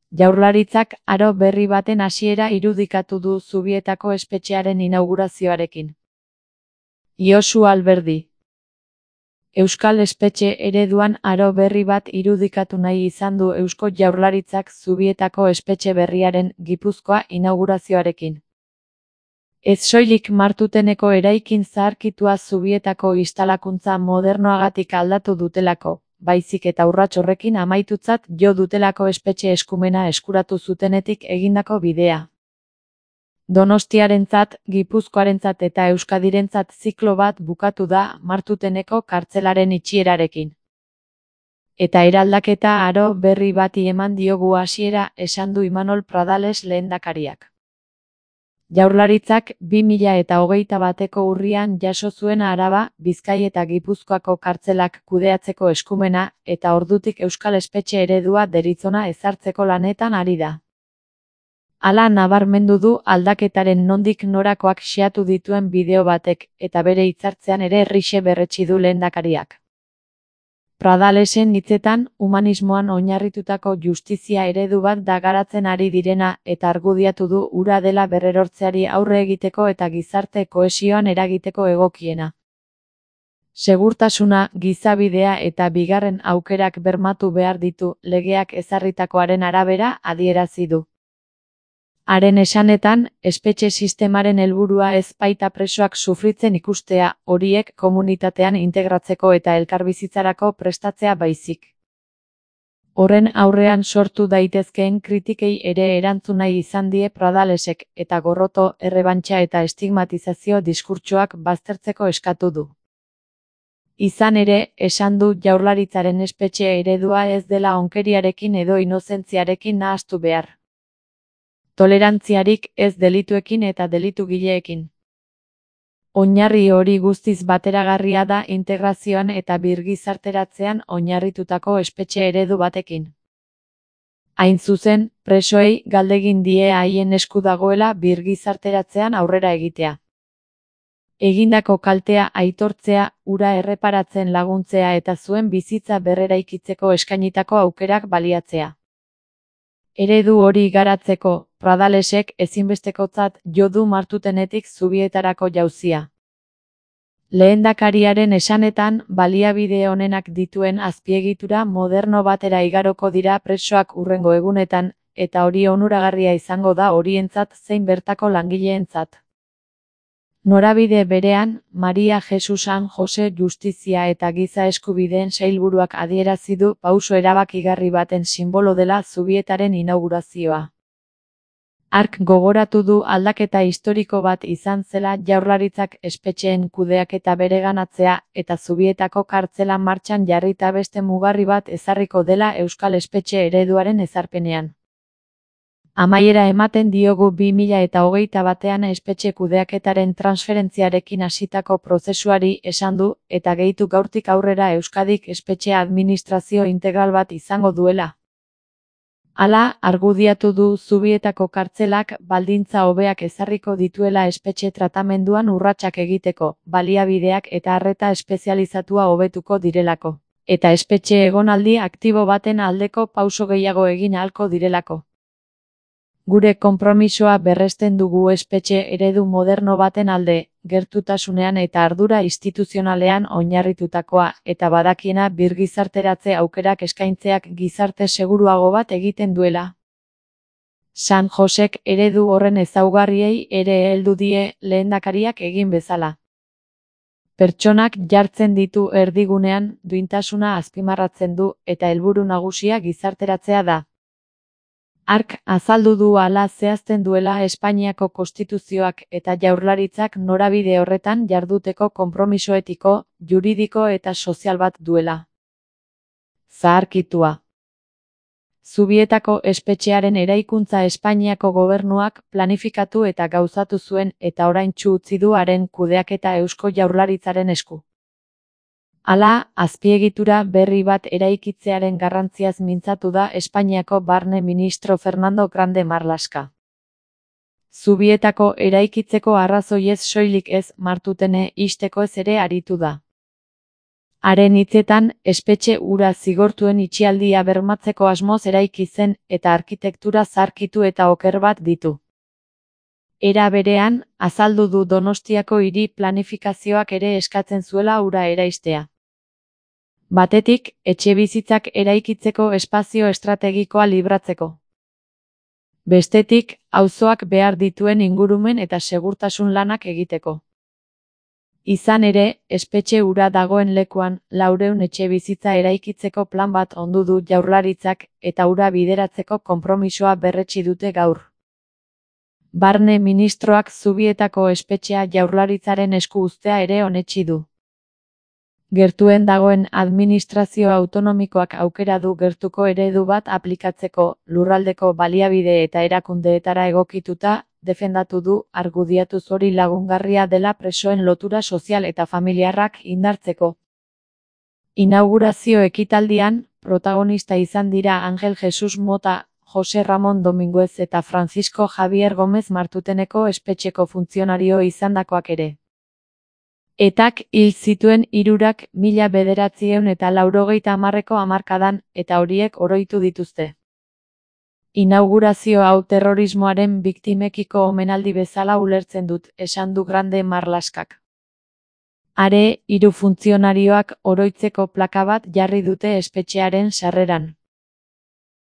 Jaurlaritzak aro berri baten hasiera irudikatu du Zubietako espetxearen inaugurazioarekin. Josu Alberdi. Euskal espetxe ereduan aro berri bat irudikatu nahi izan du Eusko Jaurlaritzak Zubietako espetxe berriaren Gipuzkoa inaugurazioarekin. Ez soilik Martuteneko eraikin zaharkitua Zubietako instalakuntza modernoagatik aldatu dutelako, baizik eta urrats horrekin amaitutzat jo dutelako espetxe eskumena eskuratu zutenetik egindako bidea. Donostiarentzat, Gipuzkoarentzat eta Euskadirentzat ziklo bat bukatu da Martuteneko kartzelaren itxierarekin. Eta eraldaketa aro berri bati eman diogu hasiera, esan du Imanol Pradales lehendakariak. Jaurlaritzak 2021ko urrian jaso zuen Araba, Bizkai eta Gipuzkoako kartzelak kudeatzeko eskumena, eta ordutik euskal espetxe eredua deritzona ezartzeko lanetan ari da. Hala nabarmendu du aldaketaren nondik norakoak xeatu dituen bideo batek, eta bere hitzartzean ere rixe berretsi du lehendakariak. Pradalesen hitzetan, humanismoan oinarritutako justizia eredu bat da garatzen ari direna eta argudiatu du hura dela berrerortzeari aurre egiteko eta gizarte kohesioan eragiteko egokiena. Segurtasuna, gizabidea eta bigarren aukerak bermatu behar ditu legeak ezarritakoaren arabera adierazi du. Haren esanetan, espetxe sistemaren helburua ez baita presoak sufritzen ikustea, horiek komunitatean integratzeko eta elkarbizitzarako prestatzea baizik. Horren aurrean sortu daitezkeen kritikei ere erantzun nahi izan die Pradalesek, eta gorroto, errebantxa eta estigmatizazio diskurtsoak baztertzeko eskatu du. Izan ere, esan du Jaurlaritzaren espetxe eredua ez dela onkeriarekin edo inozentziarekin nahastu behar. Tolerantziarik ez delituekin eta delitugileekin. Oinarri hori guztiz bateragarria da integrazioan eta birgizarteratzean oinarritutako espetxe eredu batekin. Hain zuzen, presoei galdegin die haien esku dagoela birgizarteratzean aurrera egitea. Egindako kaltea aitortzea, hura erreparatzen laguntzea eta zuen bizitza berreraikitzeko eskainitako aukerak baliatzea. Eredu hori garatzeko, Pradalesek ezinbestekotzat jo du Martutenetik Zubietarako jauzia. Lehendakariaren esanetan, baliabide onenak dituen azpiegitura moderno batera igaroko dira presoak hurrengo egunetan, eta hori onuragarria izango da horientzat zein bertako langileentzat. Norabide berean, Maria Jesus San Jose Justizia eta Giza Eskubideen Sailburuak adierazi du pauso erabakigarri baten sinbolo dela Zubietaren inaugurazioa. Hark gogoratu du aldaketa historiko bat izan zela Jaurlaritzak espetxeen kudeaketa bereganatzea eta Zubietako kartzela martxan jarrita beste mugarri bat ezarriko dela euskal espetxe ereduaren ezarpenean. Amaiera ematen diogu 2021ean espetxe kudeaketaren transferentziarekin hasitako prozesuari esan du, eta gehitu gaurtik aurrera Euskadik espetxe administrazio integral bat izango duela. Hala, argudiatu du Zubietako kartzelak baldintza hobeak ezarriko dituela espetxe tratamenduan urratsak egiteko, baliabideak eta arreta espezializatua hobetuko direlako, eta espetxe egonaldi aktibo baten aldeko pauso gehiago egin ahalko direlako. Gure konpromisoa berresten dugu espetxe eredu moderno baten alde, gertutasunean eta ardura instituzionalean oinarritutakoa, eta badakiena birgizarteratze aukerak eskaintzeak gizarte seguruago bat egiten duela. San Josek eredu horren ezaugarriei ere heldu die lehendakariak egin bezala. Pertsonak jartzen ditu erdigunean, duintasuna azpimarratzen du, eta helburu nagusia gizarteratzea da. Hark azaldu du hala zehazten duela Espainiako Konstituzioak eta Jaurlaritzak norabide horretan jarduteko konpromiso etiko, juridiko eta sozial bat duela. Zaharkitua. Zubietako espetxearen eraikuntza Espainiako gobernuak planifikatu eta gauzatu zuen eta oraintsu utzi du haren kudeaketa Eusko Jaurlaritzaren esku. Hala, azpiegitura berri bat eraikitzearen garrantziaz mintzatu da Espainiako barne ministro Fernando Grande Marlaska. Zubietako eraikitzeko arrazoiez soilik ez Martutene ixteko ez ere aritu da. Haren hitzetan, espetxe hura zigortuen itxialdia bermatzeko asmoz eraiki zen eta arkitektura zaharkitu eta oker bat ditu. Era berean, azaldu du Donostiako hiri planifikazioak ere eskatzen zuela hura eraistea. Batetik, etxebizitzak eraikitzeko espazio estrategikoa libratzeko. Bestetik, auzoak behar dituen ingurumen eta segurtasun lanak egiteko. Izan ere, espetxe hura dagoen lekuan 400 etxebizitza eraikitzeko plan bat ondu du Jaurlaritzak eta hura bideratzeko konpromisoa berretsi dute gaur. Barne ministroak Zubietako espetxea Jaurlaritzaren esku uztea ere onetsi du. Gertuen dagoen administrazio autonomikoak aukera du gertuko eredu bat aplikatzeko, lurraldeko baliabide eta erakundeetara egokituta, defendatu du, argudiatuz hori lagungarria dela presoen lotura sozial eta familiarrak indartzeko. Inaugurazio ekitaldian, protagonista izan dira Angel Jesus Mota, Jose Ramon Dominguez eta Francisco Javier Gomez Martuteneko espetxeko funtzionario izandakoak ere. Etak hil zituen 3 1990ko hamarkadan, eta horiek oroitu dituzte. Inaugurazio hau terrorismoaren biktimekiko omenaldi bezala ulertzen dut, esan du Grande Marlaskak. Are, 3 funtzionarioak oroitzeko plaka bat jarri dute espetxearen sarreran.